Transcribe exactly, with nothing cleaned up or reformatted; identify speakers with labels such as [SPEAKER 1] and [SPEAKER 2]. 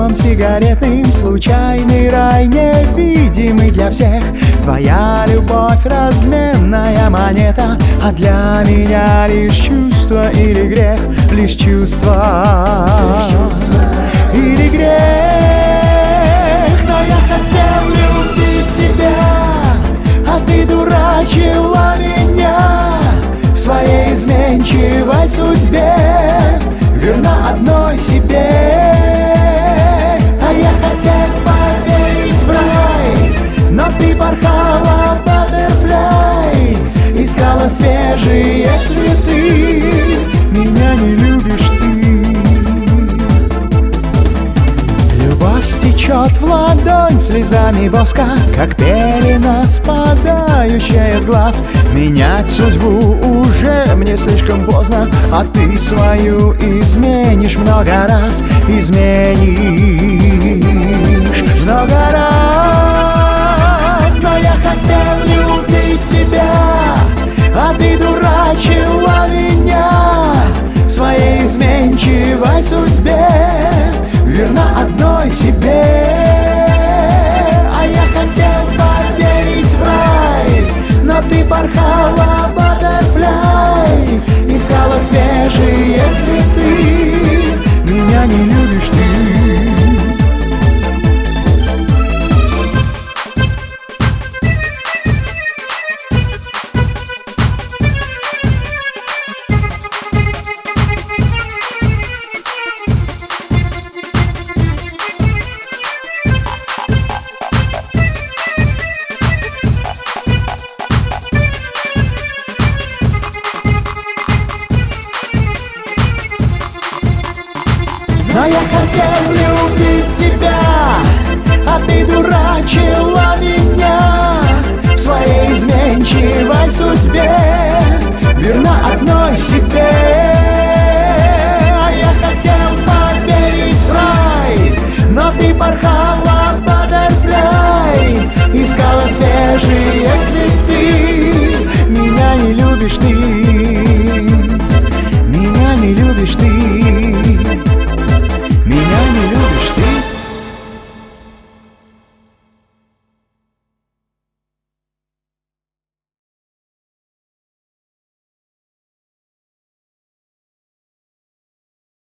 [SPEAKER 1] огоньком сигаретным, случайный рай, невидимый для всех. Твоя любовь — разменная монета, а для меня лишь чувство или грех, лишь чувство, лишь чувство или грех. Но я хотел любить тебя, а ты дурачила меня в своей изменчивой судьбе, верна одной себе. А я хотел поверить в рай, но ты порхала баттерфляй, искала свежие цветы, меня не любишь ты. Любовь стечет в ладонь слезами воска, как пелена, спадающая с глаз. Менять судьбу уже мне слишком поздно, а ты свою изменишь много раз, изменишь много раз. Но я хотел любить тебя, а ты дурачила меня в своей изменчивой судьбе, верна одной себе. А я хотел поверить в рай, но ты порхала баттерфляй, искала свежие цветы, меня не любишь ты. Но я хотел любить тебя, а ты дурачила меня в своей изменчивой судьбе, верна одной себе. А я хотел поверить в рай, но ты порхала баттерфляй, искала свежие цветы,